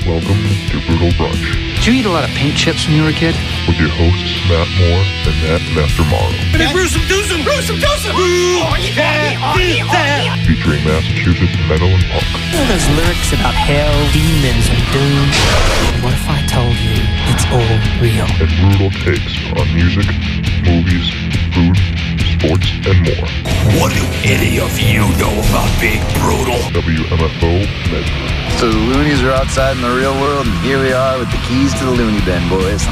Welcome to Brutal Brunch. Did you eat a lot of paint chips when you were a kid? With your hosts, Matt Moore and Matt Mastermorrow. Featuring Massachusetts metal and punk. You know those lyrics about hell, demons, and doom? What if I told you it's all real? And brutal takes on music, movies, food, sports, and more. What do any of you know about being brutal? WMFO Medford. So the loonies are outside in the real world, and here we are with the keys to the loony bin, boys.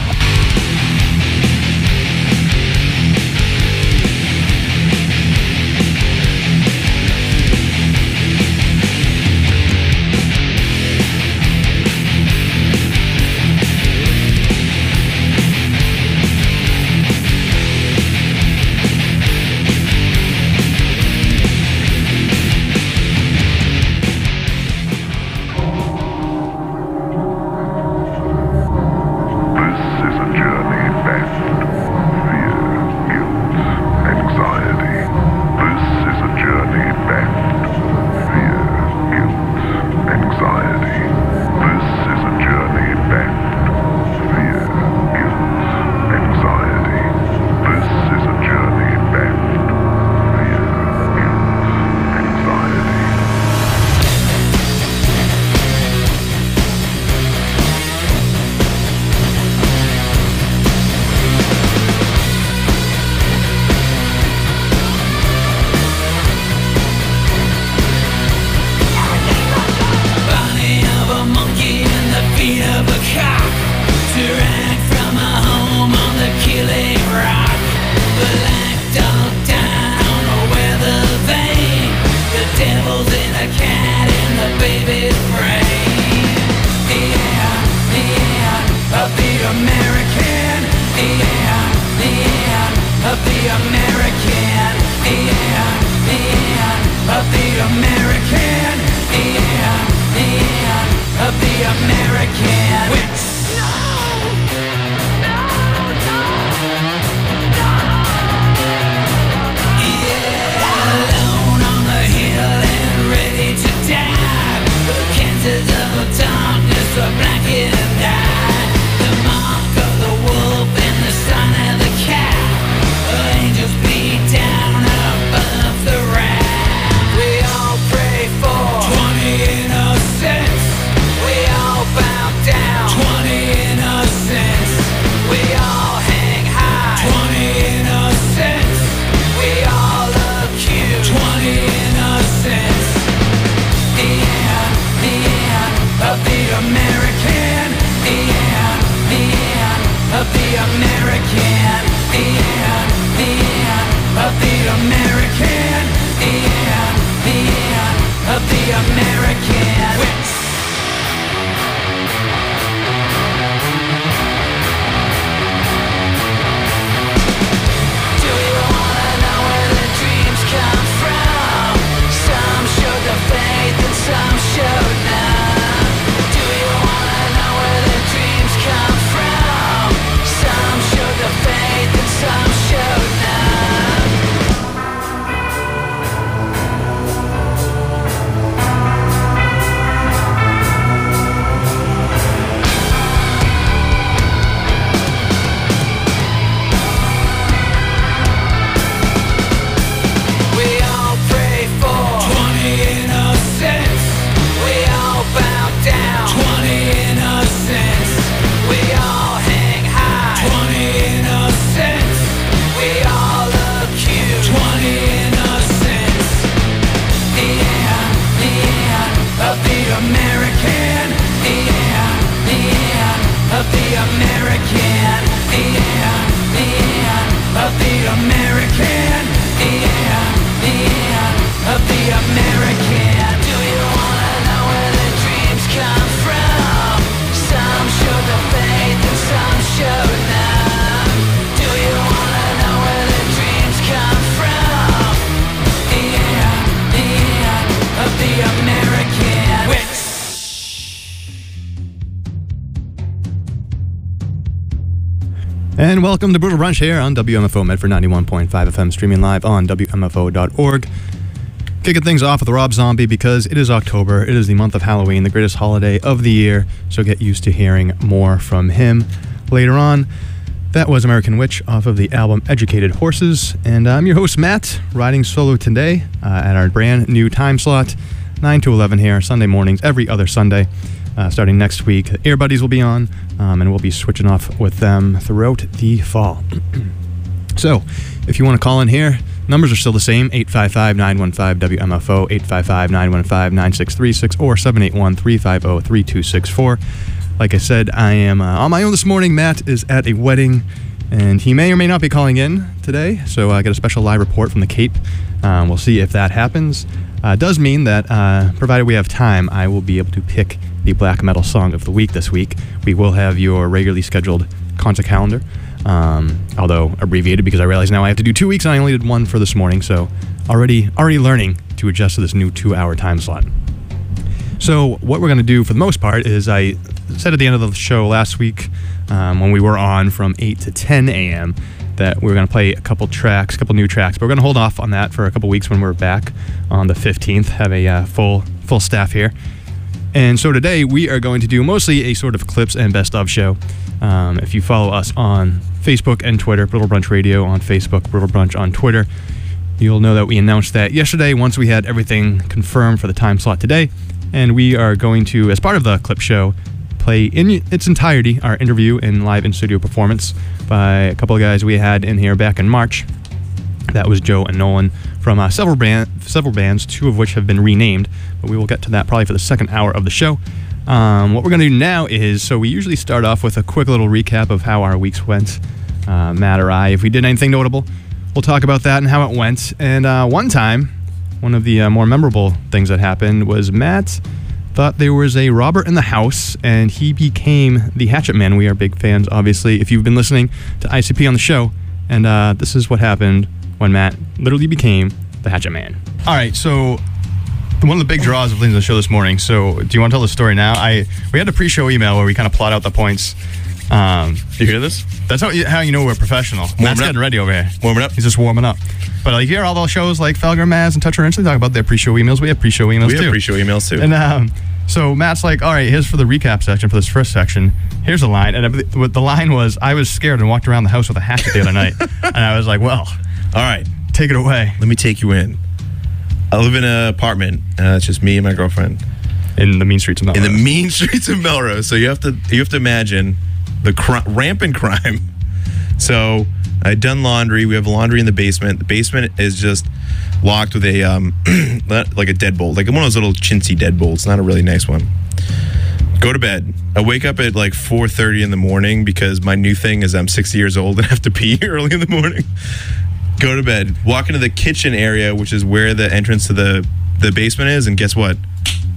And welcome to Brutal Brunch here on WMFO Medford 91.5 FM, streaming live on WMFO.org. Kicking things off with Rob Zombie because it is October. It is the month of Halloween, the greatest holiday of the year. So get used to hearing more from him later on. That was American Witch off of the album Educated Horses. And I'm your host, Matt, riding solo today at our brand new time slot, 9 to 11 here, Sunday mornings, every other Sunday. Starting next week, the Air Buddies will be on, and we'll be switching off with them throughout the fall. So, if you want to call in here, numbers are still the same, 855-915-WMFO, 855-915-9636, or 781-350-3264. Like I said, I am on my own this morning. Matt is at a wedding, and he may or may not be calling in today, so I got a special live report from the Cape. We'll see if that happens. It does mean that, provided we have time, I will be able to pick the black metal song of the week this week. We will have your regularly scheduled concert calendar, although abbreviated because I realize now I have to do 2 weeks and I only did one for this morning, so already learning to adjust to this new 2-hour time slot. So what we're going to do for the most part is I said at the end of the show last week when we were on from 8 to 10 a.m. that we were going to play a couple new tracks, but we're going to hold off on that for a couple weeks when we're back on the 15th, have a full staff here. And so today we are going to do mostly a sort of clips and best of show. If you follow us on Facebook and Twitter, Brittle Brunch Radio on Facebook, Brittle Brunch on Twitter, you'll know that we announced that yesterday once we had everything confirmed for the time slot today. And we are going to, as part of the clip show, play in its entirety our interview and live in-studio performance by a couple of guys we had in here back in March. That was Joe and Nolan from several bands, 2 of which have been renamed, but we will get to that probably for the second hour of the show. What we're going to do now is, so we usually start off with a quick little recap of how our weeks went, Matt or I. If we did anything notable, we'll talk about that and how it went. And one time, one of the more memorable things that happened was Matt thought there was a robber in the house, and he became the Hatchet Man. We are big fans, obviously, if you've been listening to ICP on the show. And this is what happened when Matt literally became the Hatchet Man. All right, so one of the big draws of things on the show this morning. So do you want to tell the story now? We had a pre-show email where we kind of plot out the points. You hear this? That's how you know we're professional. Matt's getting ready over here. Warming up. He's just warming up. But like here, all those shows like Felger, Maz, and Touch Wrench, they talk about their pre-show emails. We have pre-show emails too. We have pre-show emails too. And so Matt's like, all right, here's for the recap section for this first section. Here's a line. And the line was, I was scared and walked around the house with a hatchet the other night. And I was like, well, all right, take it away. Let me take you in. I live in an apartment. It's just me and my girlfriend. In the mean streets of Melrose. In the mean streets of Melrose. So you have to imagine the rampant crime. So I had done laundry. We have laundry in the basement. The basement is just locked with a like a deadbolt, like one of those little chintzy deadbolts, not a really nice one. Go to bed. I wake up at like 4:30 in the morning because my new thing is I'm 60 years old and have to pee early in the morning. Go to bed. Walk into the kitchen area, which is where the entrance to the basement is, and guess what?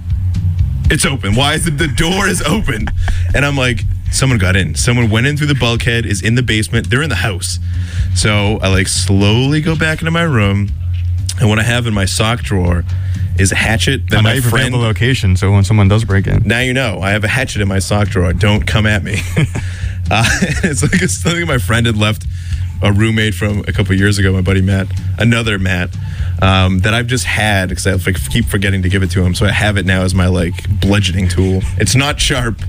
It's open. Why is it the door is open? And I'm like, someone got in. Someone went in through the bulkhead, is in the basement. They're in the house. So I like slowly go back into my room, and what I have in my sock drawer is a hatchet that my friend... the location, so when someone does break in. Now you know. I have a hatchet in my sock drawer. Don't come at me. It's like something my friend had left a roommate from a couple years ago, my buddy Matt, another Matt, that I've just had because I keep forgetting to give it to him. So I have it now as my like bludgeoning tool. It's not sharp.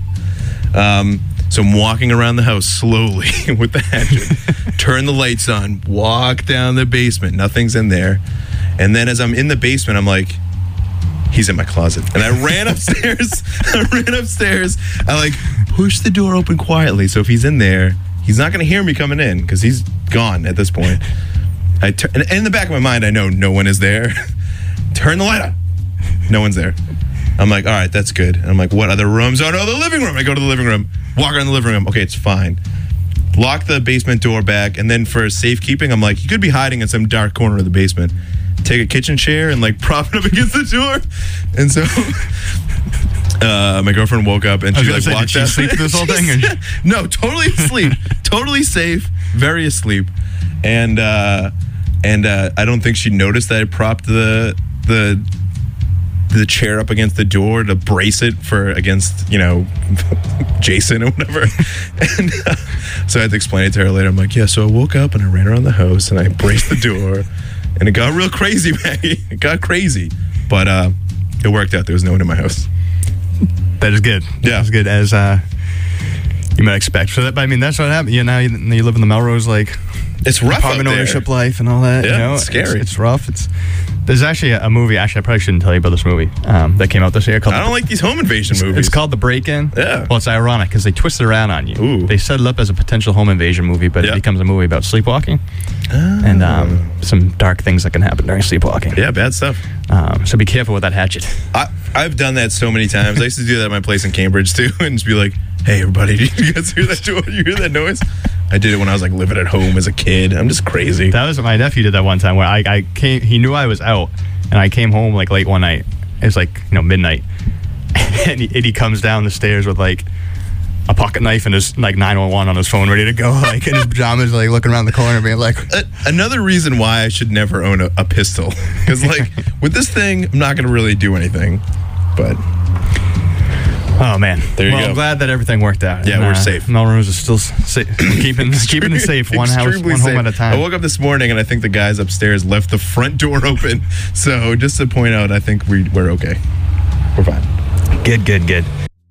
So I'm walking around the house slowly with the hatchet, turn the lights on, walk down the basement. Nothing's in there. And then as I'm in the basement, I'm like, he's in my closet. And I ran upstairs. I like pushed the door open quietly. So if he's in there, he's not going to hear me coming in because he's gone at this point. And in the back of my mind, I know no one is there. Turn the light on. No one's there. I'm like, all right, that's good. And I'm like, what other rooms? Oh, no, the living room. I go to the living room. Walk around the living room. Okay, it's fine. Lock the basement door back. And then for safekeeping, I'm like, you could be hiding in some dark corner of the basement. Take a kitchen chair and like prop it up against the door. And so my girlfriend woke up and she like walked out. Did she sleep through this whole thing? No, totally asleep. Totally safe. Very asleep. And I don't think she noticed that I propped the chair up against the door to brace it against, Jason or whatever. And so I had to explain it to her later. I'm like, yeah, so I woke up and I ran around the house and I braced the door And it got real crazy, Maggie. It got crazy. But it worked out. There was no one in my house. That is good. Yeah. As good as you might expect. So that, I mean, that's what happened. You live in the Melrose, like It's rough out apartment there. ownership life and all that. Yeah, it's scary. It's rough. There's actually a movie. Actually, I probably shouldn't tell you about this movie that came out this year. Called I don't like these home invasion movies. It's called The Break-In. Yeah. Well, it's ironic because they twist it around on you. Ooh. They set it up as a potential home invasion movie, but Yeah. it becomes a movie about sleepwalking and some dark things that can happen during sleepwalking. Yeah, bad stuff. So be careful with that hatchet. I've done that so many times. I used to do that at my place in Cambridge too, and just be like, "Hey, everybody, did you guys hear that? You hear that noise?" I did it when I was like living at home as a kid. I'm just crazy. That was what my nephew did that one time where I came. He knew I was out, and I came home like late one night. It was like midnight, and he comes down the stairs with like a pocket knife and his like 911 on his phone, ready to go, like in his pajamas, like looking around the corner, being like. Another reason why I should never own a pistol, because like with this thing, I'm not going to really do anything. But oh man, there you go. I'm glad that everything worked out. Yeah, and, we're safe. Melrose is still keeping it safe, one Extremely home safe. at a time. I woke up this morning and I think the guys upstairs left the front door open. So just to point out, I think we're okay. We're fine. Good.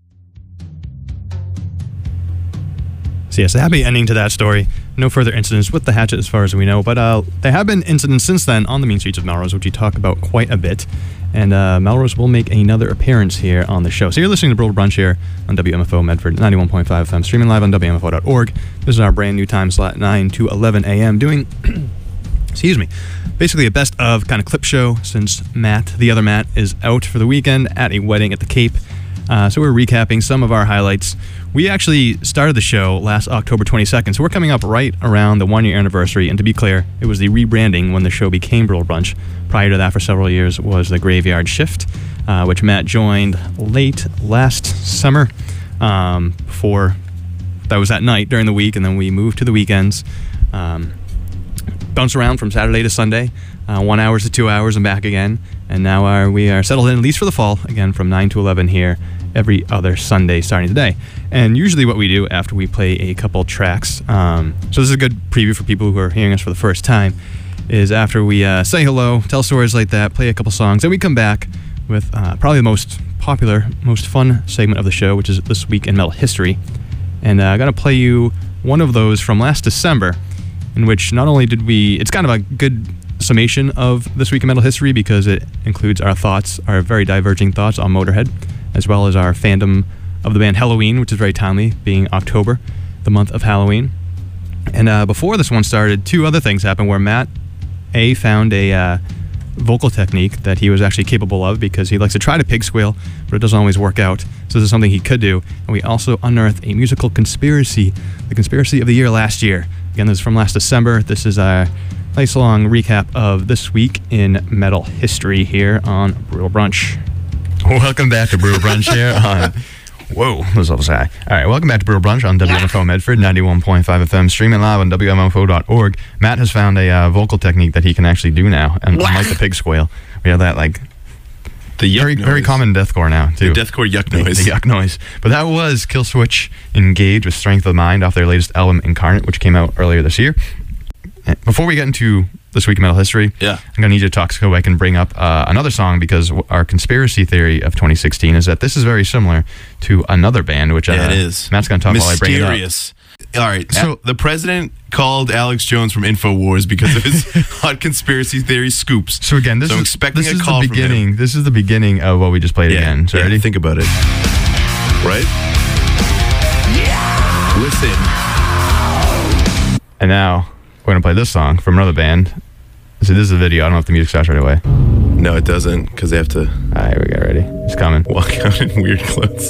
So yes, a happy ending to that story. No further incidents with the hatchet as far as we know, but there have been incidents since then on the mean streets of Melrose, which we talk about quite a bit. And Melrose will make another appearance here on the show. So you're listening to Brutal Brunch here on WMFO Medford 91.5 FM, streaming live on WMFO.org. This is our brand new time slot, 9 to 11 a.m., doing, excuse me, basically a best of kind of clip show since Matt, the other Matt, is out for the weekend at a wedding at the Cape. So we're recapping some of our highlights. We actually started the show last October 22nd, so we're coming up right around the one-year anniversary. And to be clear, it was the rebranding when the show became Brutal Brunch. Prior to that, for several years, was the Graveyard Shift, which Matt joined late last summer. Before that was at night during the week, and then we moved to the weekends. Bounce around from Saturday to Sunday, 1 hour to 2 hours, and back again. And now we are settled in, at least for the fall, again from 9 to 11 here every other Sunday starting today. And usually what we do after we play a couple tracks, so this is a good preview for people who are hearing us for the first time, is after we say hello, tell stories like that, play a couple songs, then we come back with probably the most popular, most fun segment of the show, which is This Week in Metal History. And I'm going to play you one of those from last December, in which not only did it's kind of a good summation of This Week in Metal History because it includes our thoughts, our very diverging thoughts on Motorhead, as well as our fandom of the band Helloween, which is very timely, being October, the month of Halloween. And before this one started, two other things happened where Matt found a vocal technique that he was actually capable of because he likes to try to pig squeal, but it doesn't always work out. So this is something he could do. And we also unearthed a musical conspiracy, the conspiracy of the year last year. Again, this is from last December. This is a nice long recap of This Week in Metal History here on Brutal Brunch. Welcome back to Brutal Brunch here on... Whoa, those levels high. All right, welcome back to Brutal Brunch on WMFO Medford, 91.5 FM, streaming live on WMFO.org. Matt has found a vocal technique that he can actually do now, and unlike the pig squeal, we have that like The yuck very common deathcore now too. The deathcore yuck noise. The yuck noise. But that was Killswitch Engage with Strength of Mind off their latest album Incarnate, which came out earlier this year. Before we get into This Week in Metal History, I'm going to need you to talk so I can bring up another song, because our conspiracy theory of 2016 is that this is very similar to another band, which it is. Matt's going to talk while I bring it up. Mysterious. All right. So the president called Alex Jones from InfoWars because of his hot conspiracy theory scoops. So again, this I'm is expecting this a is call the from beginning. him. This is the beginning of what we just played again. So ready? Think about it. Right? Yeah. Listen. And now we're going to play this song from another band. So this is a video. I don't know if the music starts right away. No, it doesn't, because they have to. All right, here we go. Ready? It's coming. Walk out in weird clothes.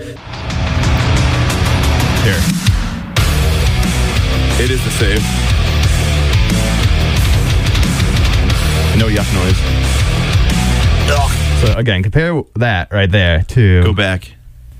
Here. It is the same. No yuck noise. So again, compare that right there to... Go back.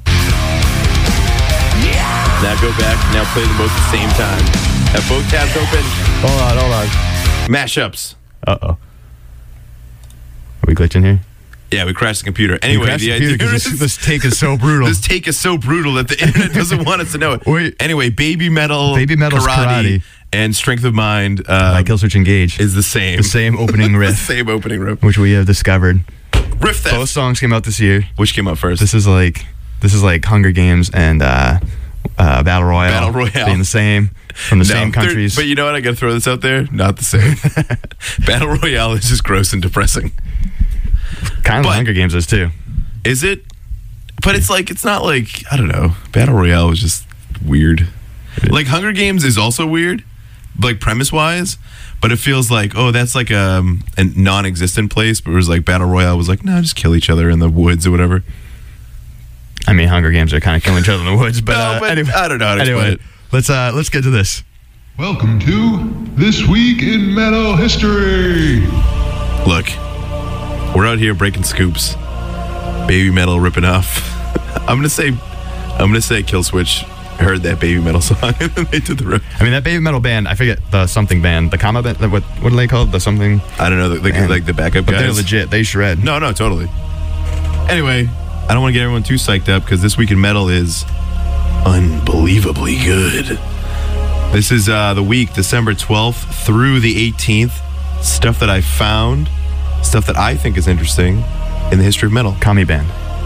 Now go back. Now play them both at the same time. Have both tabs open. Hold on. Mashups. Uh-oh. Are we glitching here? Yeah, we crashed the computer. Anyway, the idea is this take is so brutal. This take is so brutal that the internet doesn't want us to know it. Wait. Anyway, Baby Metal Baby Metal's karate. and Strength of Mind by Killswitch Engage is the same. The same opening riff. The same opening riff. Which we have discovered. Riff Theft. Both songs came out this year. Which came out first? This is like Hunger Games and Battle Royale. Battle Royale. Being the same. From the same countries. But you know what? I got to throw this out there. Not the same. Battle Royale is just gross and depressing. Kind of Hunger Games is too. Is it? But it's not like, I don't know. Battle Royale was just weird. Like Hunger Games is also weird, like premise-wise, but it feels like, oh, that's like a non-existent place, but it was like Battle Royale was like, no, just kill each other in the woods or whatever. I mean, Hunger Games are kind of killing each other in the woods, but, anyway, I don't know how to explain it. Let's get to this. Welcome to This Week in Metal History. Look, we're out here breaking scoops. Baby Metal ripping off. I'm gonna say Killswitch heard that Baby Metal song and then they did the rip. I mean, that Baby Metal band, I forget the something band, the Kama band. What are they called? The something. I don't know. Like the backup but guys. They're legit. They shred. No, totally. Anyway, I don't want to get everyone too psyched up because This Week in Metal is unbelievably good. This is the week, December 12th through the 18th. Stuff that I found, stuff that I think is interesting in the history of metal. Kami band.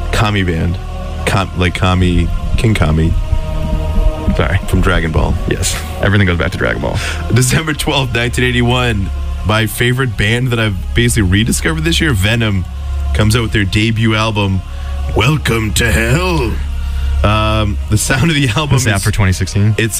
Like Kami, King Kami. Sorry. From Dragon Ball. Yes. Everything goes back to Dragon Ball. December 12th, 1981. My favorite band that I've basically rediscovered this year, Venom, comes out with their debut album, Welcome to Hell. The sound of the album is out for 2016. It's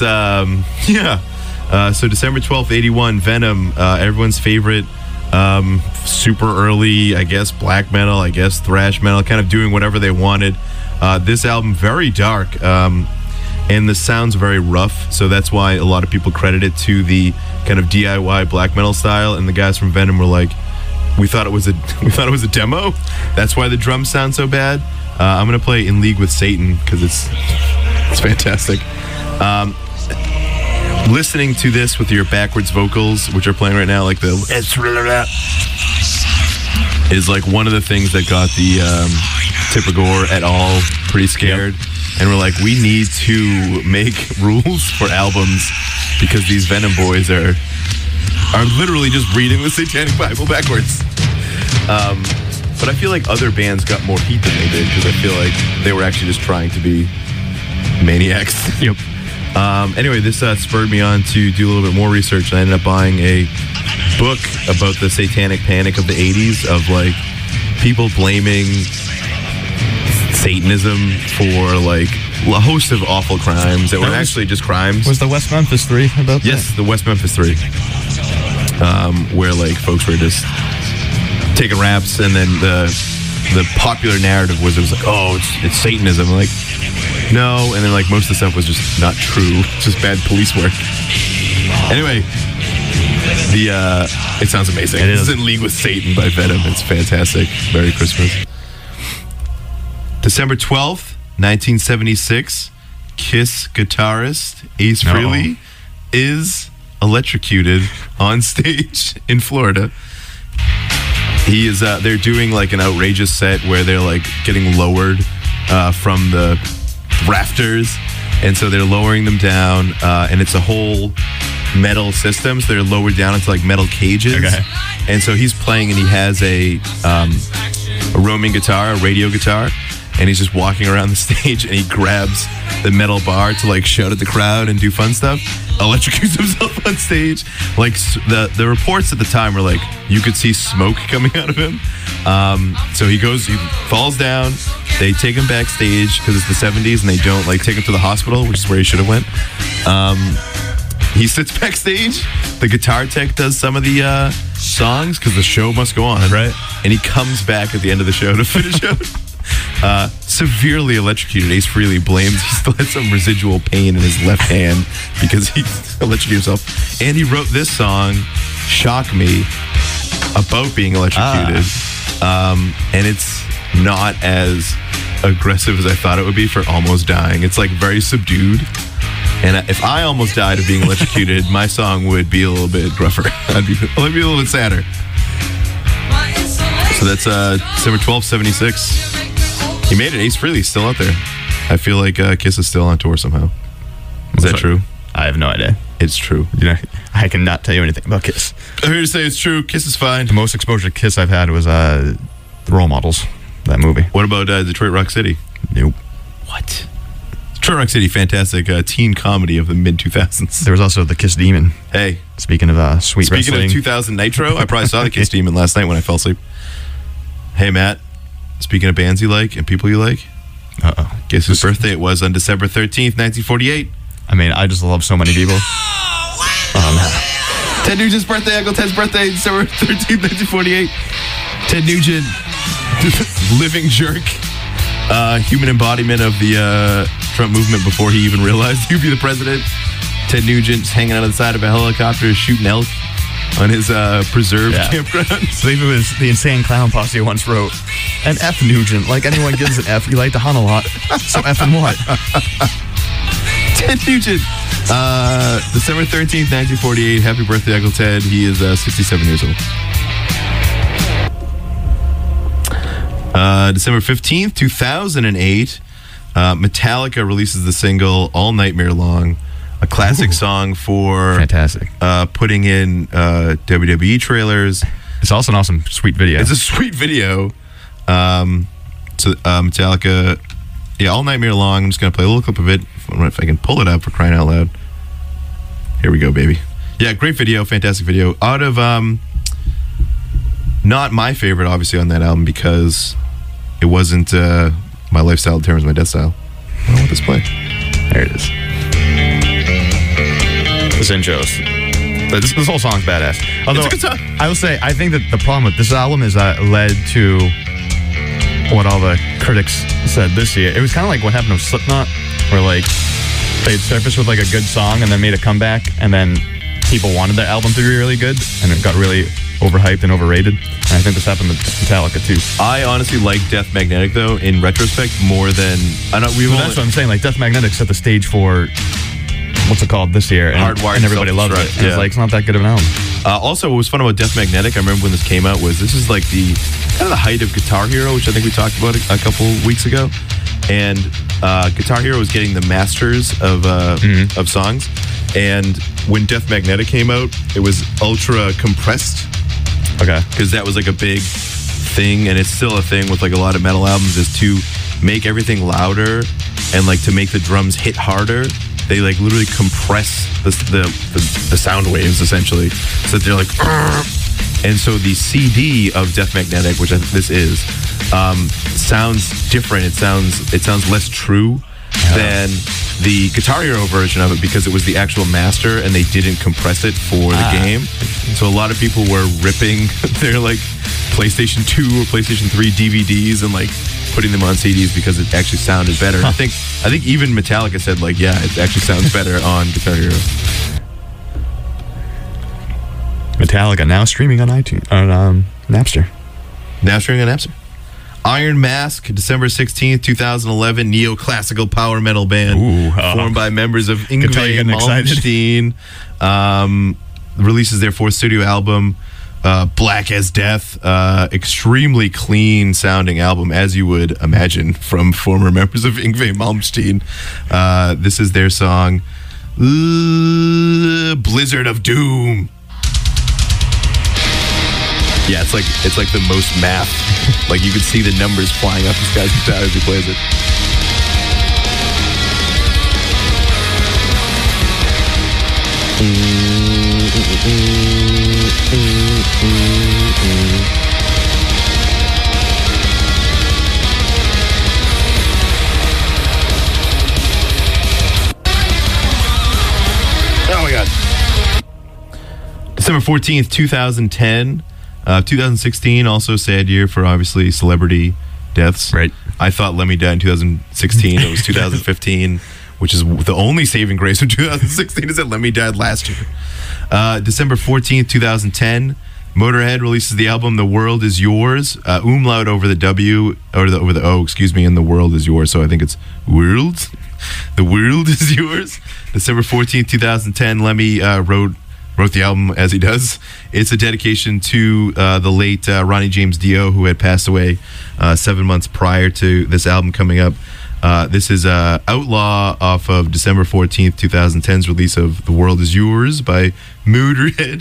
so December 12th, 81, Venom, everyone's favorite super early, I guess, black metal, I guess thrash metal, kind of doing whatever they wanted. This album, very dark, and the sound's very rough, so that's why a lot of people credit it to the kind of DIY black metal style, and the guys from Venom were like, we thought it was a demo. That's why the drums sound so bad. I'm gonna play In League with Satan because it's fantastic. Listening to this with your backwards vocals, which are playing right now, like the is like one of the things that got the Tipper Gore et al. Pretty scared. Yep. And we're like, we need to make rules for albums because these Venom boys are literally just reading the Satanic Bible backwards. But I feel like other bands got more heat than they did because I feel like they were actually just trying to be maniacs. Yep. Anyway, this spurred me on to do a little bit more research, and I ended up buying a book about the satanic panic of the 80s, of like people blaming Satanism for like a host of awful crimes that were actually just crimes. Was the West Memphis 3 about that? Yes, the West Memphis 3. Where like folks were just taking raps, and then the popular narrative was, it was like, oh, it's Satanism. Like, no, and then like most of the stuff was just not true, just bad police work. Anyway, it sounds amazing. It is In League with Satan by Venom. It's fantastic. Merry Christmas. December 12th, 1976, Kiss guitarist Ace Frehley is electrocuted on stage in Florida. He is. They're doing like an outrageous set where they're like getting lowered from the rafters, and so they're lowering them down, and it's a whole metal system. So they're lowered down into like metal cages. Okay. And so he's playing, and he has a roaming guitar, a radio guitar, and he's just walking around the stage, and he grabs the metal bar to like shout at the crowd and do fun stuff. Electrocutes himself on stage. Like the reports at the time were like you could see smoke coming out of him. So he falls down. They take him backstage because it's the 70s, and they don't like take him to the hospital, which is where he should have went. He sits backstage. The guitar tech does some of the songs because the show must go on, right? And he comes back at the end of the show to finish out. Severely electrocuted. Ace Frehley blames he still had some residual pain in his left hand because he electrocuted himself. And he wrote this song, Shock Me, about being electrocuted. And it's not as aggressive as I thought it would be for almost dying. It's like very subdued. And if I almost died of being electrocuted, my song would be a little bit gruffer. I'd be a little bit sadder. So that's December 12th, 76. He made it. Ace Frehley's still out there. I feel like Kiss is still on tour somehow. Is that true? I have no idea. It's true. You know, I cannot tell you anything about Kiss. I'm here to say it's true. Kiss is fine. The most exposure to Kiss I've had was The Role Models, that movie. What about Detroit Rock City? Nope. What? Detroit Rock City, fantastic teen comedy of the mid-2000s. There was also The Kiss Demon. Hey. Speaking of sweet Speaking wrestling. of 2000 Nitro, I probably saw The Kiss Demon last night when I fell asleep. Hey, Matt. Speaking of bands you like and people you like, guess whose birthday it was on December 13th, 1948? I mean, I just love so many people. Ted Nugent's birthday, Uncle Ted's birthday, December 13th, 1948. Ted Nugent, living jerk, human embodiment of the Trump movement before he even realized he'd be the president. Ted Nugent's hanging out on the side of a helicopter shooting elk on his preserved campground. I believe it was the Insane Clown Posse once wrote, an F Nugent, like anyone gives an F, you like to hunt a lot, so F and what? Ted Nugent. December 13th, 1948. Happy birthday, Uncle Ted. He is 67 years old. December 15th, 2008. Metallica releases the single All Nightmare Long, a classic song for fantastic. Putting in WWE trailers. It's also an awesome, sweet video. It's a sweet video. Metallica, All Nightmare Long. I'm just going to play a little clip of it. I don't know if I can pull it up for crying out loud. Here we go, baby. Yeah, great video, fantastic video. Out of, not my favorite, obviously, on that album because it wasn't My Lifestyle Determines My Death Style. I don't want this play. There it is. This intros. This whole song's badass. Although, it's a good song. I will say, I think that the problem with this album is that it led to what all the critics said this year. It was kind of like what happened with Slipknot, where like they'd surface with like a good song and then made a comeback, and then people wanted their album to be really good, and it got really overhyped and overrated. And I think this happened with Metallica too. I honestly like Death Magnetic though, in retrospect, more than I know. That's what I'm saying. Like Death Magnetic set the stage for what's it called this year, and Hardwired, and everybody loved it. And it's like it's not that good of an album. Also, what was fun about Death Magnetic, I remember when this came out, was this is like the kind of the height of Guitar Hero, which I think we talked about a couple weeks ago. And Guitar Hero was getting the masters of songs. And when Death Magnetic came out, it was ultra compressed. Okay. Because that was like a big thing, and it's still a thing with like a lot of metal albums, is to make everything louder and like to make the drums hit harder. They like literally compress the sound waves essentially, so that they're like. And so the CD of Death Magnetic, which this is, sounds different. It sounds less true than the Guitar Hero version of it because it was the actual master and they didn't compress it for the game. So a lot of people were ripping their like PlayStation 2 or PlayStation 3 DVDs and like putting them on CDs because it actually sounded better. I think even Metallica said like, yeah, it actually sounds better on Guitar Hero. Metallica now streaming on iTunes, on Napster. Now streaming on Napster. Iron Mask, December 16th, 2011, neoclassical power metal band formed by members of Yngwie Malmsteen. Releases their fourth studio album, Black as Death. Extremely clean sounding album, as you would imagine from former members of Yngwie Malmsteen. This is their song, Blizzard of Doom. Yeah, it's like the most math. Like you could see the numbers flying off this guy's guitar as he plays it. Oh my God. December 14th, 2010. 2016, also a sad year for obviously celebrity deaths. Right. I thought Lemmy died in 2016. It was 2015, which is the only saving grace of 2016 is that Lemmy died last year. December 14th, 2010, Motorhead releases the album The World Is Yours. Umlaut over the W, over the O, excuse me, and The World Is Yours. So I think it's World. The World Is Yours. December 14th, 2010, Lemmy wrote the album as he does. It's a dedication to the late Ronnie James Dio, who had passed away 7 months prior to this album coming up. This is Outlaw off of December 14th, 2010's release of The World Is Yours by Moodred.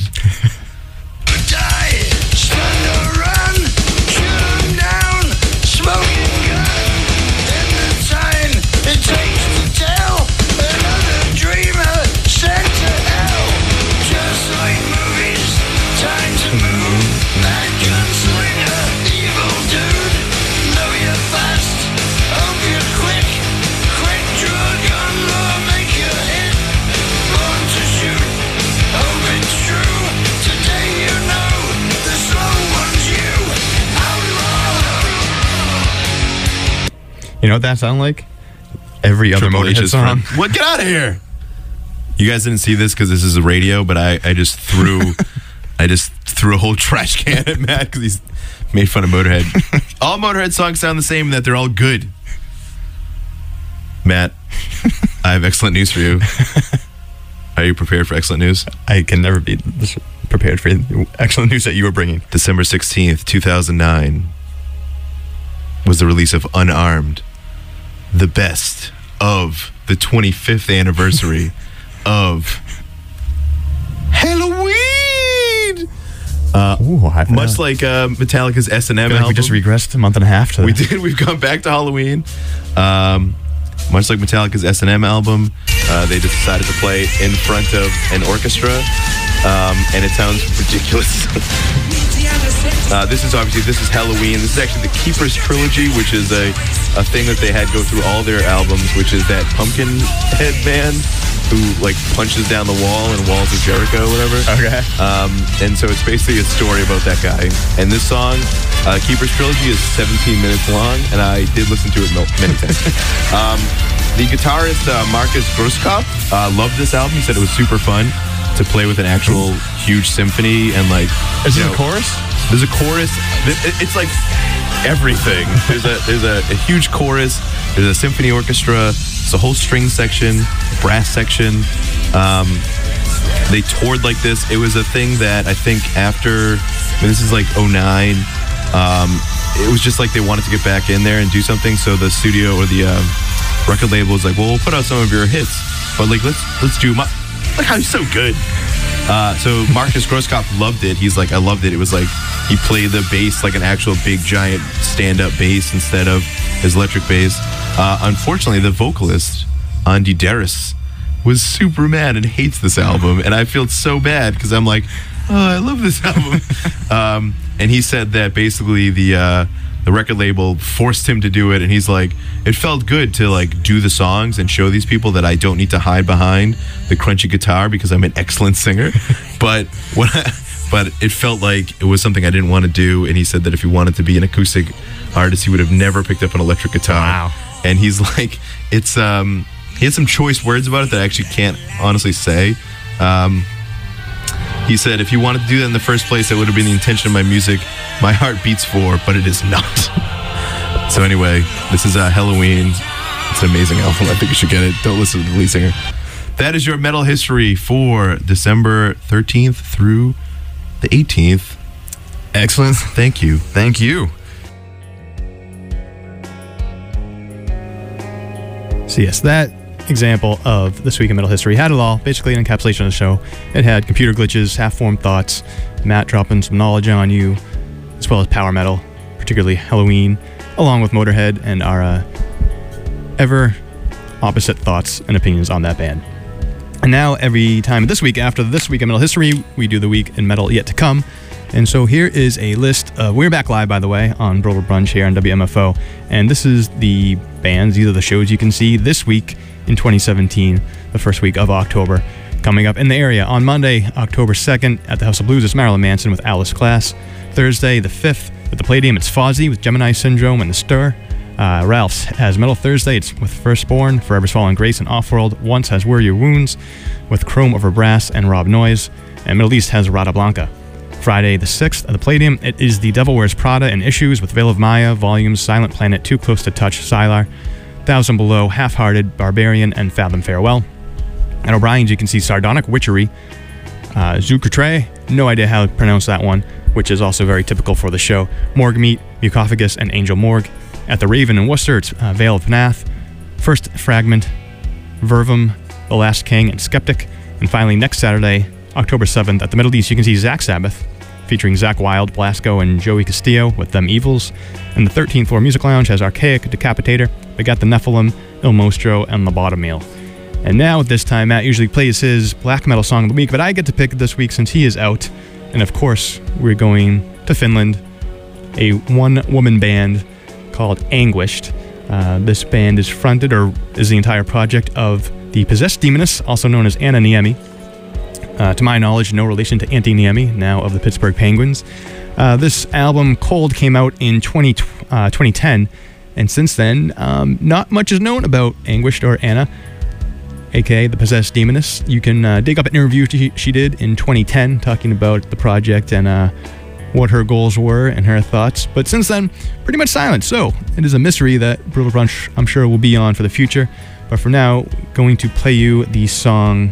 You know what that sounds like? Every other Motorhead song. What? Get out of here! You guys didn't see this because this is a radio, but I just threw a whole trash can at Matt because he's made fun of Motorhead. All Motorhead songs sound the same, that they're all good. Matt, I have excellent news for you. Are you prepared for excellent news? I can never be this prepared for the excellent news that you were bringing. December 16th, 2009 was the release of Unarmed, the best of the 25th anniversary of Halloween. Much like Metallica's S&M album. We just regressed a month and a half to that. We did. We've gone back to Halloween. Much like Metallica's S&M album, they just decided to play in front of an orchestra, and it sounds ridiculous. This is Halloween. This is actually the Keepers Trilogy, which is a thing that they had go through all their albums, which is that Pumpkinhead band who like punches down the wall in Walls of Jericho or whatever. Okay. And so it's basically a story about that guy. And this song, Keepers Trilogy, is 17 minutes long, and I did listen to it many times. The guitarist Marcus Grosskopf loved this album. He said it was super fun to play with an actual huge symphony and like. Is there a chorus? There's a chorus. It's like everything. There's a huge chorus. There's a symphony orchestra. There's a whole string section, brass section. They toured like this. It was a thing that I think after, this is like 2009. It was just like they wanted to get back in there and do something. So the studio or the record label was like, well, we'll put out some of your hits, but like let's do look how he's so good. So Marcus Grosskopf loved it. He's like, I loved it. It was like he played the bass like an actual big giant stand-up bass instead of his electric bass. Unfortunately, the vocalist Andy Darris was super mad and hates this album, and I feel so bad because I'm like, oh, I love this album. And he said that basically the record label forced him to do it, and he's like, it felt good to like do the songs and show these people that I don't need to hide behind the crunchy guitar because I'm an excellent singer. But it felt like it was something I didn't want to do. And he said that if he wanted to be an acoustic artist, he would have never picked up an electric guitar. Wow. And he's like, it's he had some choice words about it that I actually can't honestly say. He said, if you wanted to do that in the first place, that would have been the intention of my music. My heart beats for, but it is not. So anyway, this is Halloween. It's an amazing album. I think you should get it. Don't listen to the lead singer. That is your metal history for December 13th through the 18th. Excellent. Thank you. Thank you. So yes, that example of This Week in Metal History had it all. Basically an encapsulation of the show. It had computer glitches, half-formed thoughts, Matt dropping some knowledge on you, as well as power metal, particularly Halloween, along with Motorhead and our ever opposite thoughts and opinions on that band. And now every time this week after This Week in Metal History, we do the Week in Metal Yet to Come. And so here is a list of, we're back live, by the way, on Brover Brunch here on WMFO. And this is the bands, these are the shows you can see this week in 2017, the first week of October. Coming up in the area on Monday, October 2nd, at the House of Blues, it's Marilyn Manson with Alice Class. Thursday, the 5th, at the Palladium, it's Fozzy with Gemini Syndrome and The Stir. Ralph's has Metal Thursday, it's with Firstborn, Forever's Fallen Grace, and Offworld. Once has Where Your Wounds with Chrome Over Brass and Rob Noyes. And Middle East has Rada Blanca. Friday the 6th at the Palladium, it is The Devil Wears Prada and Issues with Veil of Maya, Volumes, Silent Planet, Too Close to Touch, Sylar, 1000 Below, Half-Hearted, Barbarian, and Fathom Farewell. At O'Brien's, you can see Sardonic Witchery, Zucatre, no idea how to pronounce that one, which is also very typical for the show, Morgue Meat, Mucophagus, and Angel Morgue. At the Raven in Worcester, it's Veil of Nath, First Fragment, Vervum, The Last King, and Skeptic. And finally, next Saturday, October 7th, at the Middle East, you can see Zach Sabbath, featuring Zach Wild, Blasco, and Joey Castillo with Them Evils. And the 13th Floor Music Lounge has Archaic, Decapitator, Begat the Nephilim, Il Mostro, and Lobotomile. And now, at this time, Matt usually plays his black metal song of the week, but I get to pick it this week since he is out. And of course, we're going to Finland, a one-woman band called Anguished. This band is fronted, or is the entire project of the Possessed Demoness, also known as Anna Niemi. To my knowledge, no relation to Auntie Niemi, now of the Pittsburgh Penguins. This album, Cold, came out in 2010, and since then, not much is known about Anguished or Anna, aka the Possessed Demoness. You can dig up an interview she did in 2010 talking about the project and what her goals were and her thoughts. But since then, pretty much silent. So it is a mystery that Brutal Brunch, I'm sure, will be on for the future. But for now, going to play you the song.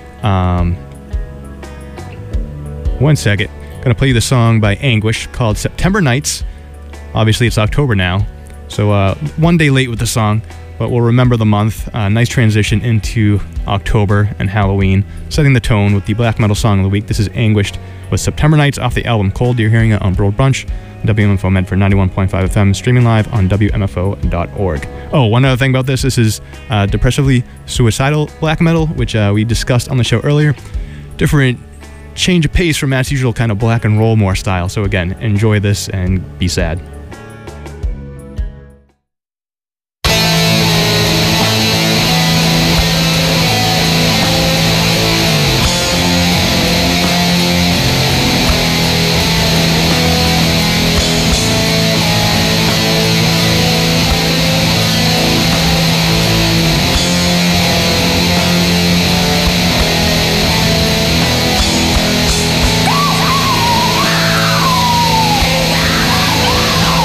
One second. Going to play you the song by Anguish called September Nights. Obviously, it's October now, so one day late with the song. But we'll remember the month. Nice transition into October and Halloween, setting the tone with the black metal song of the week. This is Anguished with September Nights off the album Cold. You're hearing it on Broad Brunch, WMFO Medford 91.5 FM, streaming live on WMFO.org. Oh, one other thing about this is depressively suicidal black metal, which we discussed on the show earlier. Different change of pace from Matt's usual kind of black and roll more style. So again, enjoy this and be sad. Oh,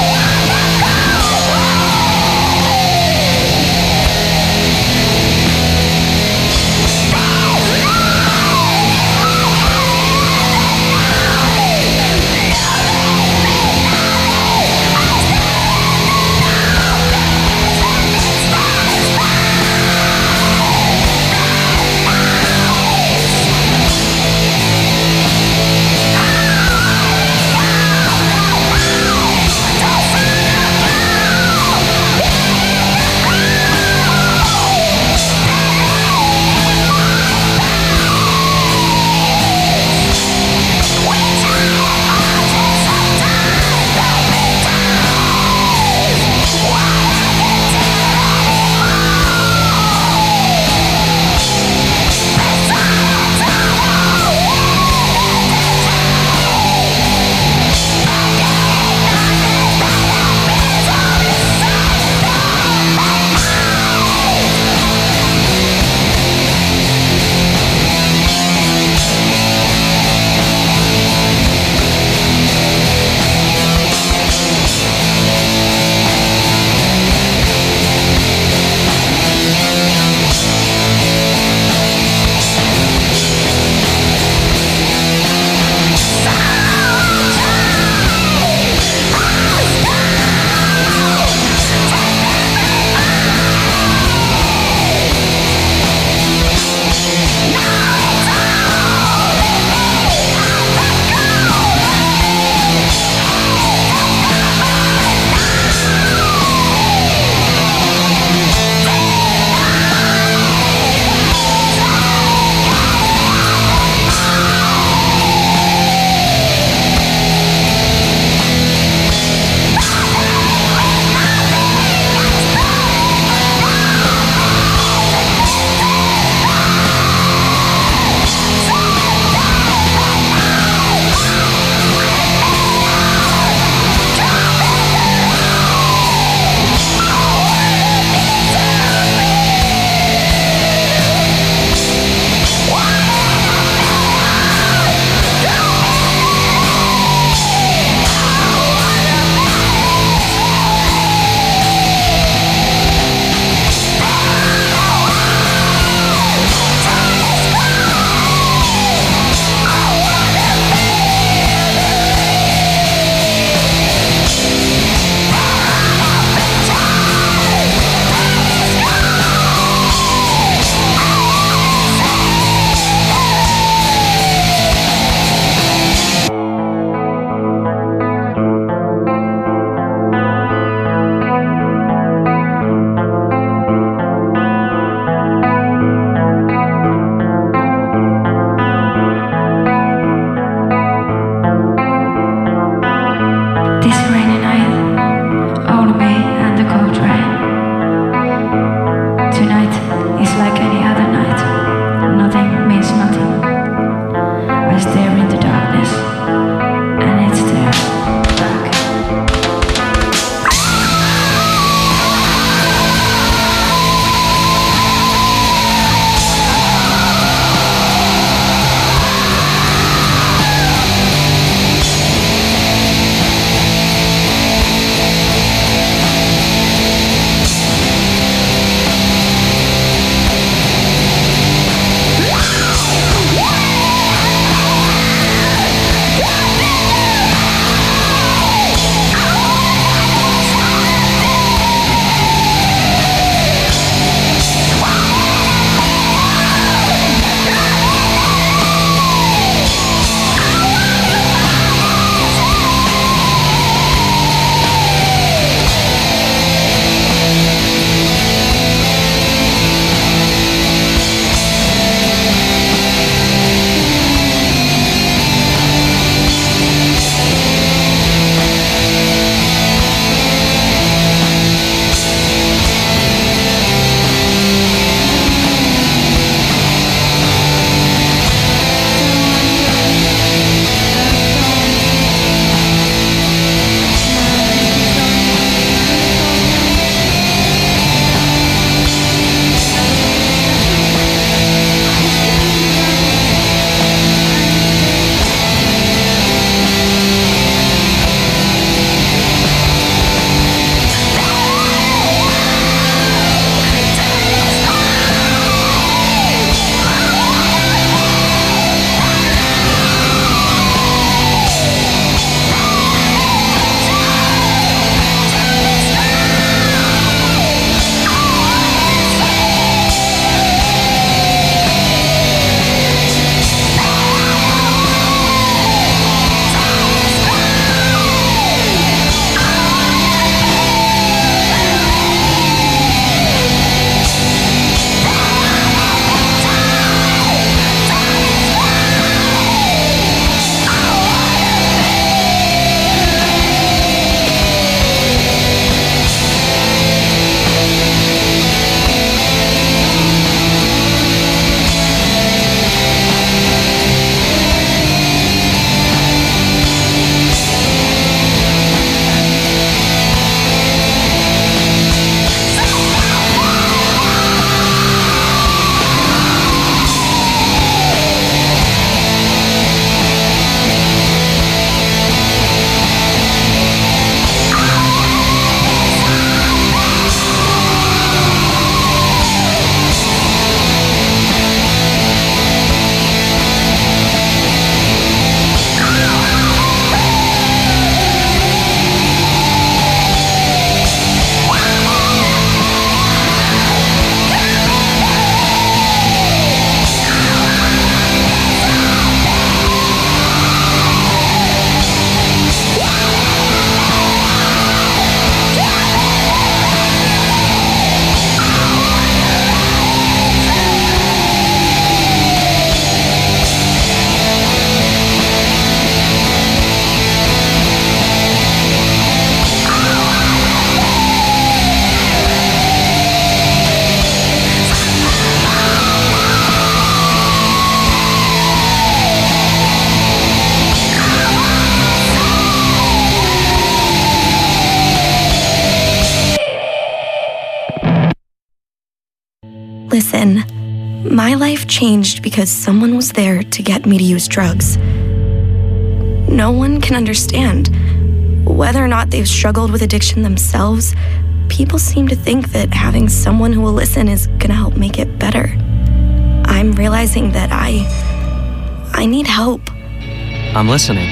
Listen, my life changed because someone was there to get me to use drugs. No one can understand. Whether or not they've struggled with addiction themselves, people seem to think that having someone who will listen is gonna help make it better. I'm realizing that I need help. I'm listening.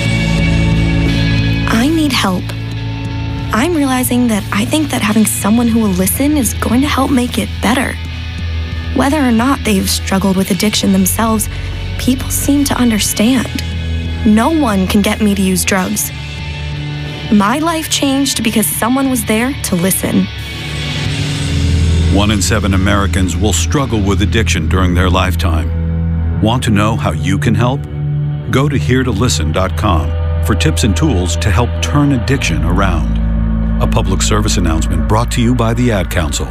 I need help. I'm realizing that I think that having someone who will listen is going to help make it better. Whether or not they've struggled with addiction themselves, people seem to understand. No one can get me to use drugs. My life changed because someone was there to listen. 1 in 7 Americans will struggle with addiction during their lifetime. Want to know how you can help? Go to heretolisten.com for tips and tools to help turn addiction around. A public service announcement brought to you by the Ad Council.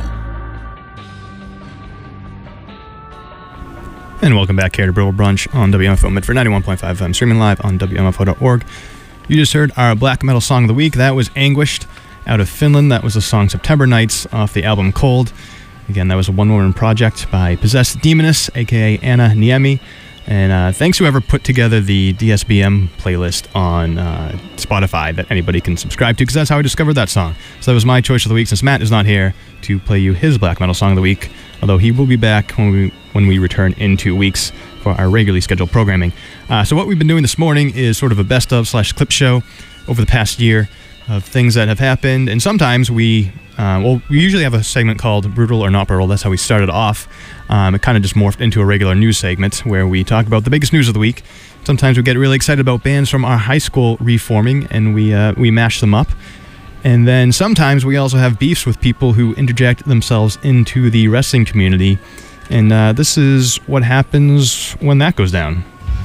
And welcome back here to Brutal Brunch on WMFO Medford 91.5 FM, streaming live on WMFO.org. You just heard our black metal song of the week. That was Anguished out of Finland. That was the song September Nights off the album Cold. Again, that was a one-woman project by Possessed Demoness, a.k.a. Anna Niemi. And thanks whoever put together the DSBM playlist on Spotify that anybody can subscribe to, because that's how I discovered that song. So that was my choice of the week, since Matt is not here to play you his black metal song of the week, although he will be back when we return in 2 weeks for our regularly scheduled programming. So what we've been doing this morning is sort of a best of / clip show over the past year of things that have happened, and sometimes we usually have a segment called Brutal or Not Brutal. That's how we started off. It kind of just morphed into a regular news segment where we talk about the biggest news of the week. Sometimes we get really excited about bands from our high school reforming, and we mash them up. And then sometimes we also have beefs with people who interject themselves into the wrestling community, and this is what happens when that goes down.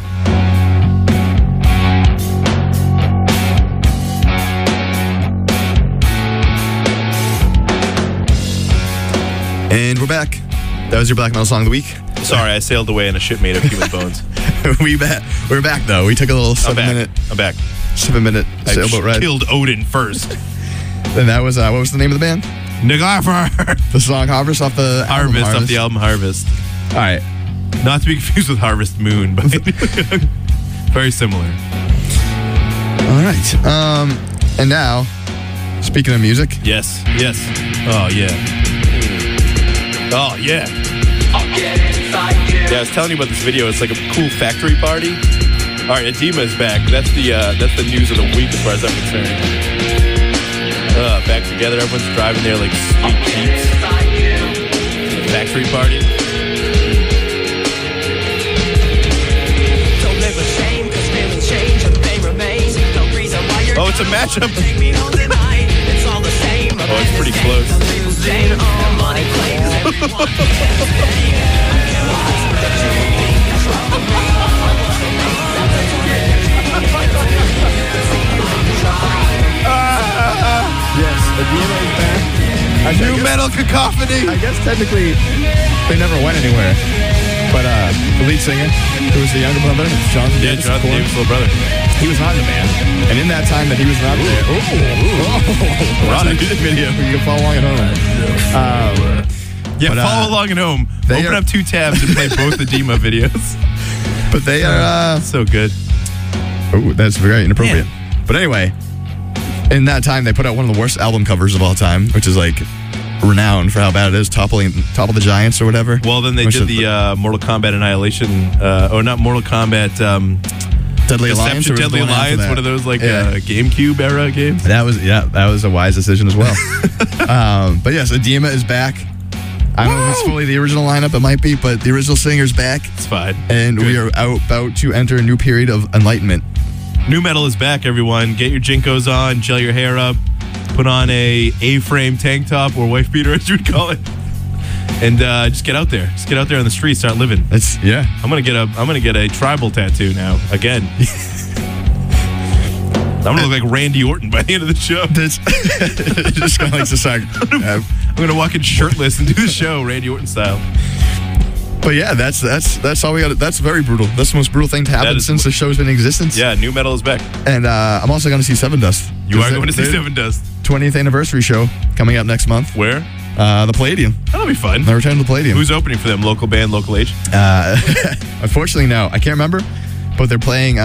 And we're back. That was your black metal song of the week. Sorry, I sailed away in a ship made of human bones. We're back though. We took a little 7 minute. I'm back. 7 minute sailboat ride. I killed Odin first. And that was what was the name of the band? Nagafar. The song Harvest off the album Harvest. Off the album Harvest. All right. Not to be confused with Harvest Moon, but very similar. All right. And now, speaking of music. Yes. Oh yeah. Oh, yeah. Yeah, I was telling you about this video. It's like a cool factory party. All right, Edema is back. That's the news of the week as far as I'm concerned. Back together. Everyone's driving their, like, sweet Jeeps. Factory party. Oh, it's a matchup. Oh, it's pretty close. Yes, Edema is back. New metal cacophony. I guess technically they never went anywhere. But the lead singer, who was the younger brother, Jonathan Davis' little brother. He was not in the band. And in that time that he was not there, watch the music video. You can follow along at home. Follow along at home. Open up 2 tabs and play both the Edema videos. But they are so good. Oh, that's very inappropriate. Man. But anyway, in that time they put out one of the worst album covers of all time, which is like renowned for how bad it is, Topple the Giants or whatever. Well, then they did the Mortal Kombat Annihilation, or not Mortal Kombat. Deadly Alliance. Deadly Alliance, one of those like GameCube era games. That was a wise decision as well. But yes, Edema is back. I don't know if it's fully the original lineup. It might be, but the original singer's back. It's fine. And we are about to enter a new period of enlightenment. New metal is back, everyone. Get your Jinkos on, gel your hair up, put on a A-frame tank top or wife beater, as you would call it, and just get out there. Just get out there on the street, start living. I'm gonna get a tribal tattoo now again. I'm gonna look like Randy Orton by the end of the show. Just kind of like the I'm gonna walk in shirtless and do the show, Randy Orton style. But yeah, that's all we got. That's very brutal. That's the most brutal thing to happen since the show's been in existence. Yeah, new metal is back. And I'm also going to see Seven Dust. You are going to see Seven Dust. 20th anniversary show coming up next month. Where? The Palladium. That'll be fun. The return to the Palladium. Who's opening for them? Local band, local age? Unfortunately, no. I can't remember, but they're playing.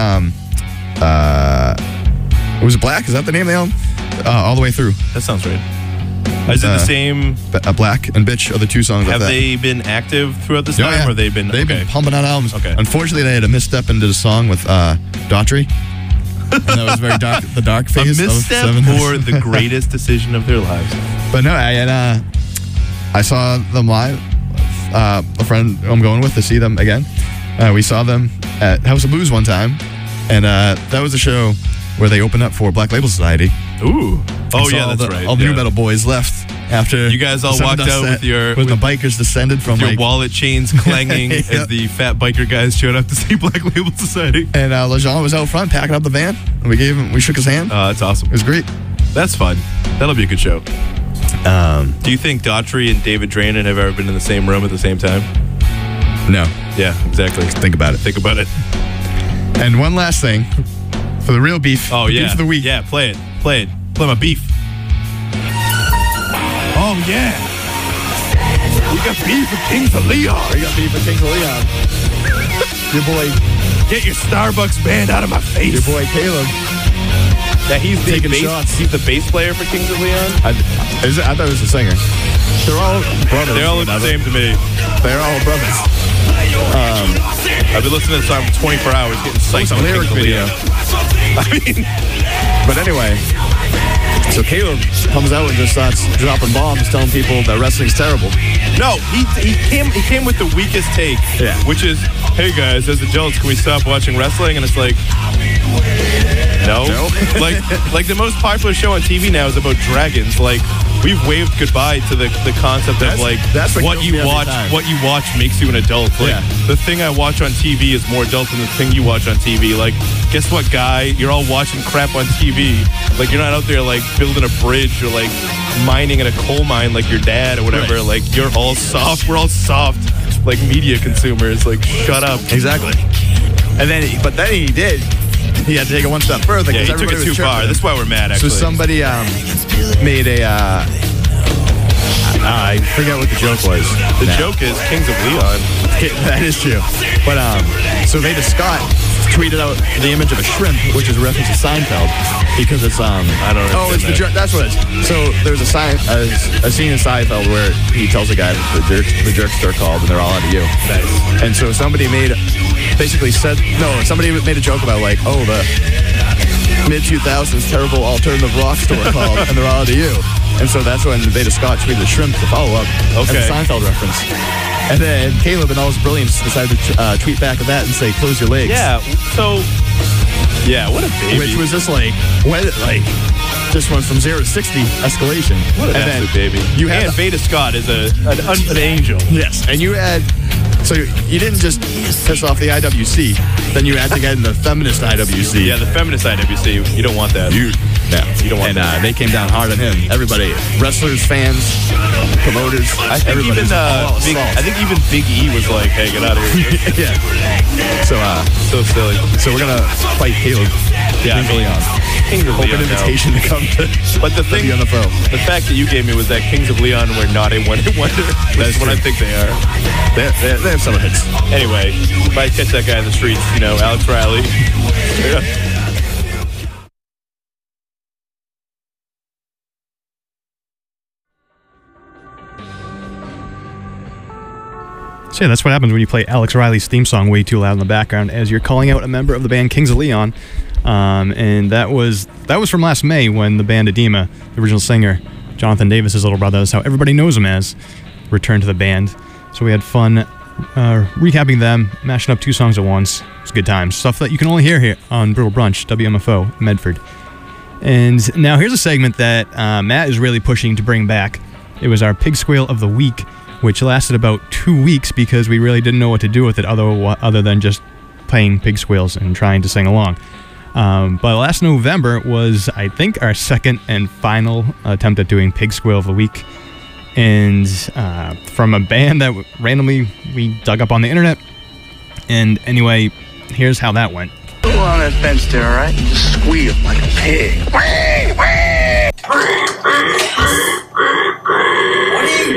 Was it Black? Is that the name they own? All the way through. That sounds right. Is it the same? Black and Bitch are the two songs. Have they been active throughout this time, or they've been pumping out albums? Okay. Unfortunately, they had a misstep and did a song with Daughtry. And that was very dark. The dark phase. A misstep or the greatest decision of their lives. But no, I saw them live. A friend I'm going with to see them again. We saw them at House of Blues one time, and that was a show where they opened up for Black Label Society. Ooh. Oh, yeah, that's right. All the new metal boys left after. You guys all walked out with your... When the bikers descended from your wallet chains clanging as the fat biker guys showed up to see Black Label Society. And Lejean was out front packing up the van. And we shook his hand. That's awesome. It was great. That's fun. That'll be a good show. Do you think Daughtry and David Drainen have ever been in the same room at the same time? No. Yeah, exactly. Think about it. And one last thing. For the real beef. Oh, yeah. Beef of the week. Yeah, play it. Play my beef. Oh, yeah. We got beef with Kings of Leon. Your boy. Get your Starbucks band out of my face. Your boy Caleb. That he's the taking bass, shots. He's the bass player for Kings of Leon? I thought it was the singer. They're all brothers. They all look the same to me. They're all brothers. I've been listening to the song for 24 hours, getting psyched on lyric video. I mean, but anyway, so Caleb comes out and just starts dropping bombs, telling people that wrestling's terrible. No, he came with the weakest take, which is, hey guys, as adults, can we stop watching wrestling? And it's like, no. like the most popular show on TV now is about dragons. Like, we've waved goodbye to the concept of that's what you watch makes you an adult. Like, the thing I watch on TV is more adult than the thing you watch on TV. Like, guess what, guy? You're all watching crap on TV. Like, you're not out there like building a bridge or like mining in a coal mine like your dad or whatever. Right. Like, you're all soft. We're all soft, like media consumers. Like, shut up. Exactly. And then, he did. He had to take it one step further. Yeah, he took it too far. That's why we're mad, actually. So somebody made a... I forget what the joke was. The joke is Kings of Leon. That is true. But so Veda Scott tweeted out the image of a shrimp, which is a reference to Seinfeld, because it's I don't know. Oh, it's the jerk. That's what it is. So there's a scene in Seinfeld where he tells a guy that the jerks are called, and they're all out of you. Nice. And so somebody made a joke about like, oh, the mid-2000s terrible alternative rock store called, and they're all out of you. And so that's when Veda Scott tweeted the shrimp to follow up as a Seinfeld reference. And then Caleb, in all his brilliance, decided to tweet back at that and say, close your legs. Yeah, so... Yeah, what a baby. Which was just just went from 0 to 60 escalation. What an absolute baby. And Veda Scott is an angel. Yes. And you had... So you didn't just piss off the IWC, then you had to get in the feminist IWC. Yeah, the feminist IWC. You don't want that. You don't want that. And they came down hard on him. Everybody, wrestlers, fans, promoters, I think even Big E was like, hey, get out of here. Yeah. So silly. So we're going to fight Caleb. Yeah, Kings of Leon. Open invitation to come to the NFL. The fact that you gave me was that Kings of Leon were not a one-hit wonder. That's what I think they are. They have some hits. Anyway, if I catch that guy in the streets, Alex Riley. So yeah, that's what happens when you play Alex Riley's theme song way too loud in the background as you're calling out a member of the band Kings of Leon. And that was from last May when the band Edema, the original singer, Jonathan Davis's little brother, that's how everybody knows him as, returned to the band. So we had fun recapping them, mashing up two songs at once. It was good times. Stuff that you can only hear here on Brutal Brunch, WMFO, Medford. And now here's a segment that Matt is really pushing to bring back. It was our Pig Squeal of the Week, which lasted about 2 weeks because we really didn't know what to do with it other than just playing pig squeals and trying to sing along. But last November was, I think, our second and final attempt at doing Pig Squeal of the Week. And from a band that randomly we dug up on the internet. And anyway, here's how that went. Go on that fence there, all right? Just squeal like a pig. What are you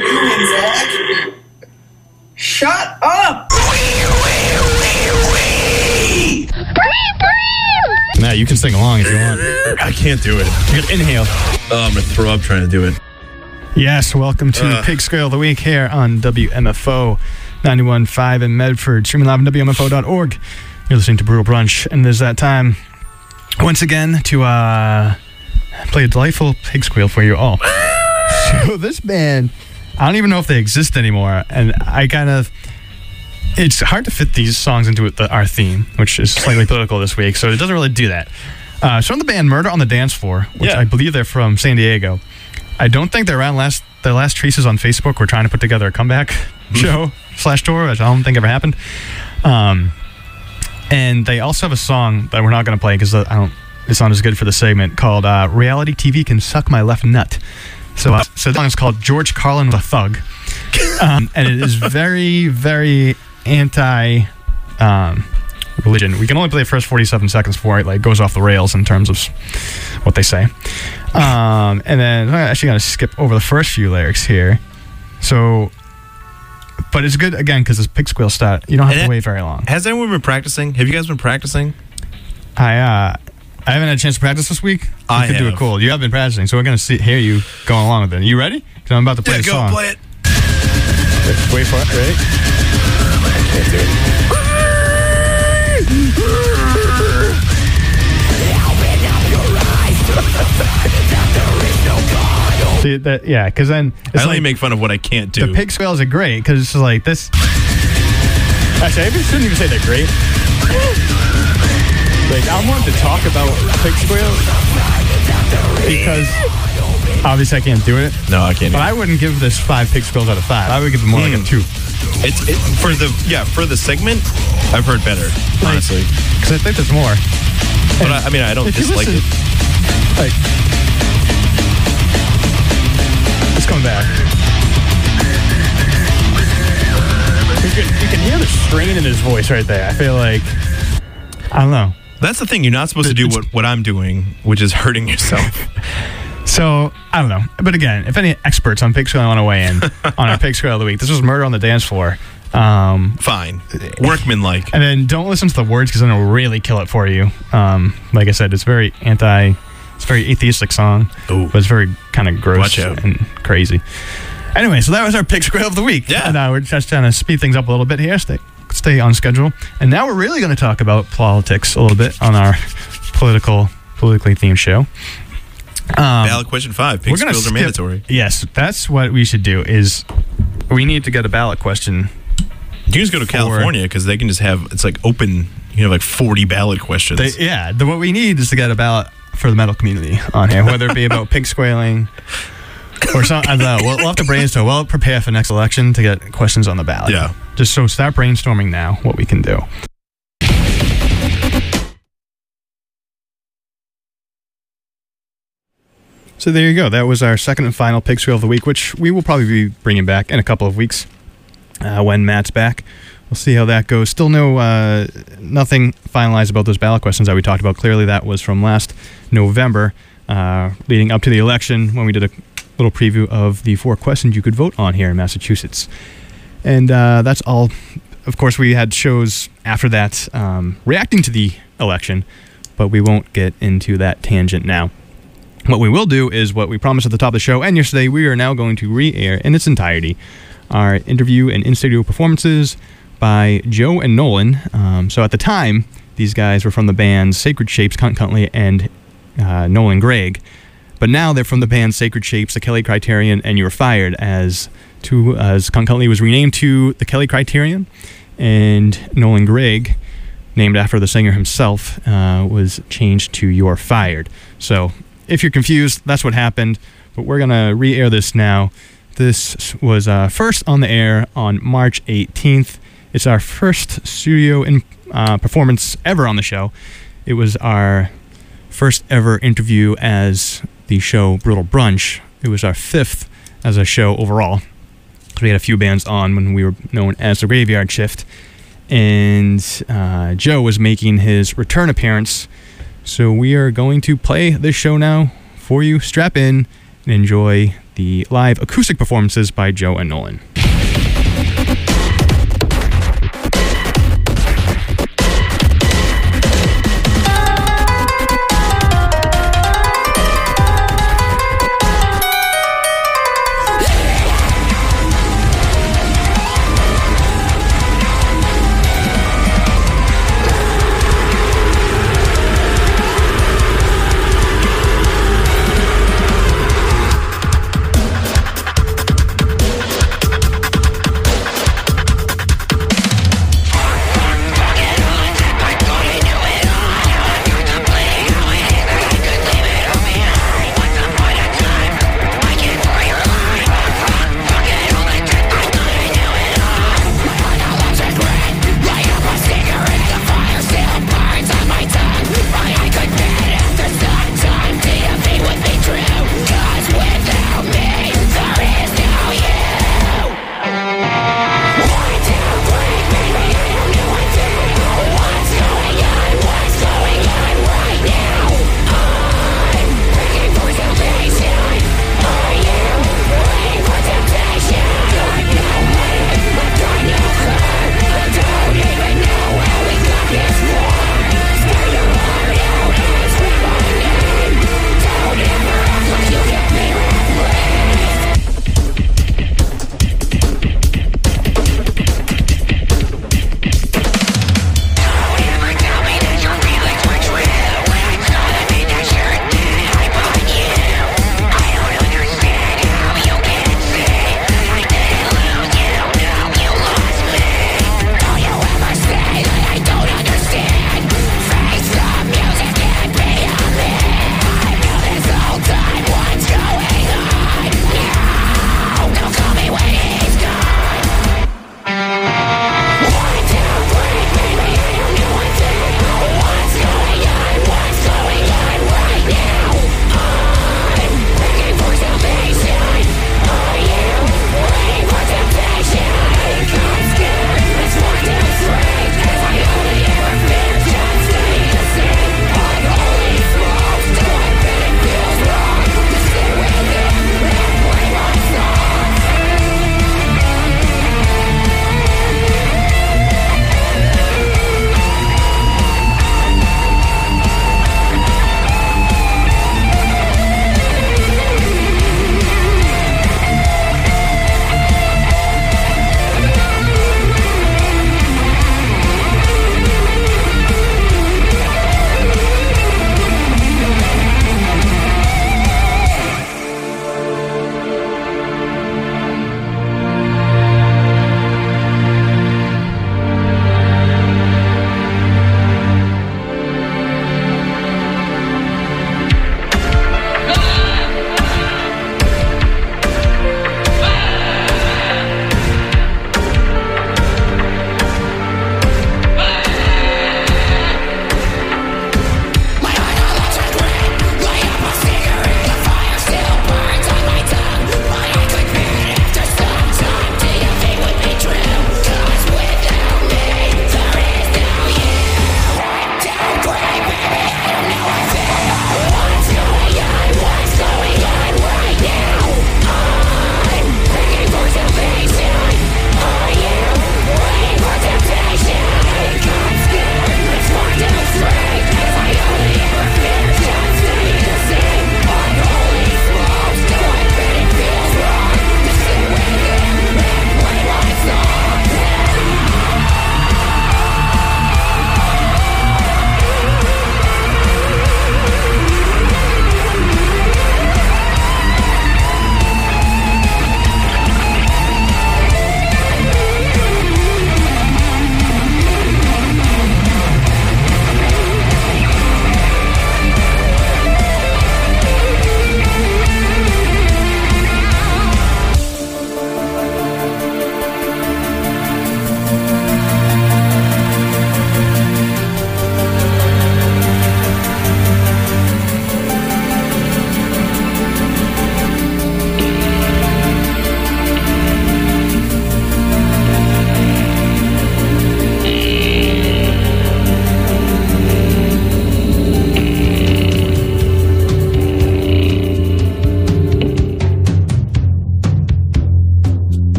sing along if you want. I can't do it. You can inhale. Oh, I'm going to throw up trying to do it. Yes, welcome to Pig Squeal of the Week here on WMFO 91.5 in Medford, streaming live on WMFO.org. You're listening to Brutal Brunch, and there's that time once again to play a delightful pig squeal for you all. So this band, I don't even know if they exist anymore, and it's hard to fit these songs into our theme, which is slightly political this week, so it doesn't really do that. It's from the band Murder on the Dance Floor, which I believe they're from San Diego. I don't think they're around. Their last traces on Facebook were trying to put together a comeback show / tour, which I don't think ever happened. And they also have a song that we're not going to play because it's not as good for the segment, called Reality TV Can Suck My Left Nut. So the song is called George Carlin Was a Thug. And it is very, very anti religion. We can only play the first 47 seconds before it goes off the rails in terms of what they say. And then I'm actually going to skip over the first few lyrics here. But it's good, again, because it's pig squeal style. You don't have to wait very long. Has anyone been practicing? Have you guys been practicing? I haven't had a chance to practice this week. I could do it cool. You have been practicing, so we're going to hear you going along with it. You ready? Because I'm about to play a song. Go play it. Wait for it. Ready? I can't do it. See, because then I only make fun of what I can't do. The pig squeals are great because it's just like this. Actually, I shouldn't even say they're great. I want to talk about pig squeals because obviously I can't do it. No, I can't. But I wouldn't give this 5 pig squeals out of 5. I would give it more like a 2. For the segment, I've heard better, honestly. Because I think there's more. But I don't dislike it. It's coming back. You can hear the strain in his voice right there. I feel like, I don't know. That's the thing. You're not supposed to do what I'm doing, which is hurting yourself. So, I don't know. But again, if any experts on pig squeal want to weigh in on our pig squeal of the week, this was Murder on the Dance Floor. Fine. Workmanlike. And then don't listen to the words because then it'll really kill it for you. Like I said, it's very it's a very atheistic song. Ooh. But it's very kind of gross Watch out. and crazy. Anyway, so that was our pig squeal of the week. Yeah. And we're just trying to speed things up a little bit here, stay on schedule. And now we're really going to talk about politics a little bit on our politically themed show. Ballot question 5. Pig squeals are mandatory. Yes, that's what we should do. Is we need to get a ballot question. You can just go to California because they can just have open. You have 40 ballot questions. What we need is to get a ballot for the metal community on here, whether it be about pig squealing or something. I don't know. We'll have to brainstorm. We'll prepare for next election to get questions on the ballot. Yeah. Just so start brainstorming now what we can do. So there you go. That was our second and final pig squeal of the week, which we will probably be bringing back in a couple of weeks when Matt's back. We'll see how that goes. Still nothing finalized about those ballot questions that we talked about. Clearly that was from last November, leading up to the election when we did a little preview of the 4 questions you could vote on here in Massachusetts. And that's all. Of course, we had shows after that reacting to the election, but we won't get into that tangent now. What we will do is what we promised at the top of the show, and yesterday we are now going to re-air in its entirety our interview and in-studio performances by Joe and Nolan. So at the time, these guys were from the bands Sacred Shapes, Cunt Cuntly, and Nolan Gregg. But now they're from the band Sacred Shapes, the Kelly Criterion, and You Were Fired, as Cunt Cuntly was renamed to the Kelly Criterion, and Nolan Gregg, named after the singer himself, was changed to You're Fired. So if you're confused, that's what happened, but we're going to re-air this now. This was first on the air on March 18th. It's our first studio performance ever on the show. It was our first ever interview as the show Brutal Brunch. It was our 5th as a show overall. We had a few bands on when we were known as the Graveyard Shift. And Joe was making his return appearance. So we are going to play this show now for you. Strap in and enjoy the live acoustic performances by Joe and Nolan.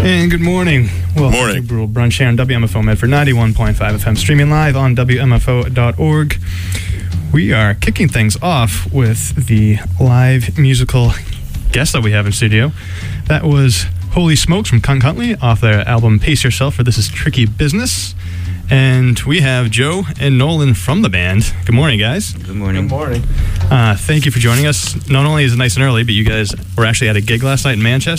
And good morning. Welcome Morning. to Brutal Brunch here on WMFO Medford 91.5 FM, streaming live on WMFO.org. We are kicking things off with the live musical guest that we have in studio. That was Holy Smokes from Cunt Huntley off their album Pace Yourself for This Is Tricky Business. And we have Joe and Nolan from the band. Good morning, guys. Good morning. Good morning. Thank you for joining us. Not only is it nice and early, but you guys were actually at a gig last night in Manchester.